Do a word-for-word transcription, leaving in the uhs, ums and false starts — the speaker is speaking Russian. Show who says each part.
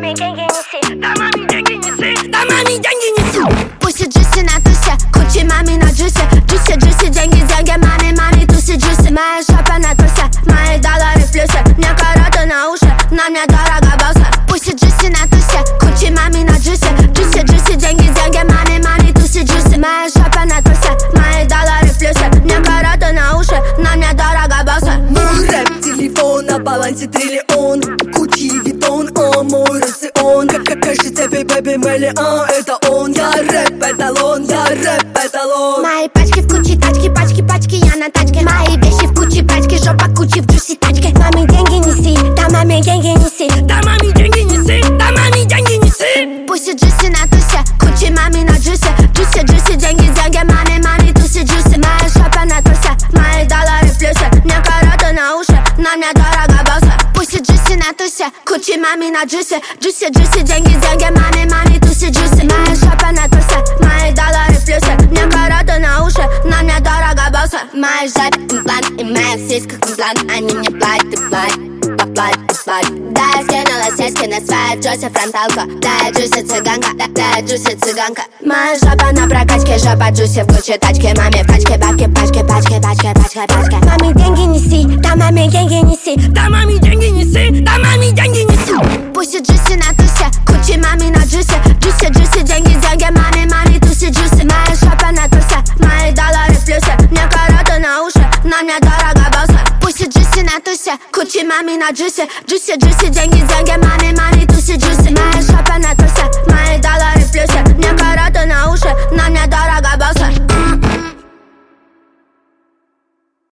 Speaker 1: маме деньги неси, да маме деньги неси, да маме деньги неси. Пусть джуси на тусе, кучи маме на джусе, джуси, джуси, деньги, деньги, маме, маме, туси, джуси. Моя жопа на тусе, мои доллары в плюсе, мне караты на уши, на мне дорого босса. Пусть джуси на тусе, кучи маме на джусе, джуси, джуси, деньги, деньги, маме, маме, туси, джуси. Моя жопа на тусе, мои доллары в плюсе, мне караты на уши, на мне дорого босса.
Speaker 2: Мой рэп-телефон на балансе триллион, Гуччи, Виттон, о, мой рацион. Как кажется, бэби, миллион, это он. Я рэп-эталон, я рэп-эталон.
Speaker 1: Мои пачки в куче, тачки, пачки, пачки, я на тачке. Мои вещи в куче, пачки, жопа кучи в джуси тачке. Маме деньги неси, да маме деньги неси, да маме деньги неси, да маме деньги неси. Пусть джуси на тусе, кучи маме на джусе, джуси, джуси, деньги, деньги, маме, маме, туси, джуси. Моя жопа на тусе, мои доллары в плюсе, мне караты на уши, на мне дорого босса. Пусть джуси на тусе, кучи маме на джусе, джуси, джуси, деньги, деньги, маме, маме, туси, джуси. Моя жопа на тусе, мои доллары в плюсе, мне караты на уши, на мне дорого босса. Моя жопа имплант, и моя сиська имплант, они мне платят, и платят, поплатят, и платят. Да, я скинула сиськи на свою джуси фронталку, да, я джуси цыганка, да, да, я джуси цыганка. Моя жопа на прокачке, жопа джуси в куче тачки, маме пачки, бабки, пачки, пачки, пачки, пачки, пачки. Маме деньги неси, да маме деньги неси, да маме деньги неси, да маме деньги неси. Пусть джуси на тусе, кучи маме на джусе, джуси, джуси, деньги, деньги, маме, маме, туси, джуси. Моя жопа на тусе, мои доллары в плюсе, мне караты на уши, на мне дорого босса. Пусть джуси на тусе, кучи маме на джусе, джуси, джуси, деньги, деньги, маме, маме, туси, джуси. Моя жопа на тусе, мои доллары в плюсе, мне караты на уши, на мне дорого босса.